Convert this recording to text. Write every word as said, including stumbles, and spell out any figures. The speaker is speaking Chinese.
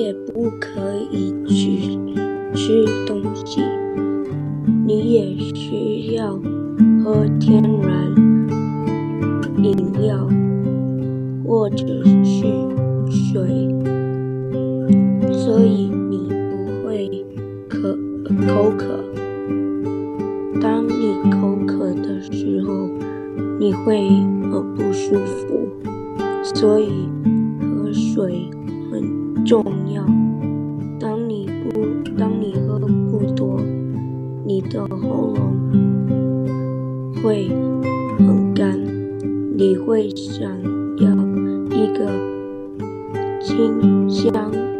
也不可以去吃东西，你也需要喝天然饮料或者是水，所以你不会渴口渴。当你口渴的时候，你会很不舒服，所以喝水很重要。当你不当你喝不多，你的喉咙会很干，你会想要一个清香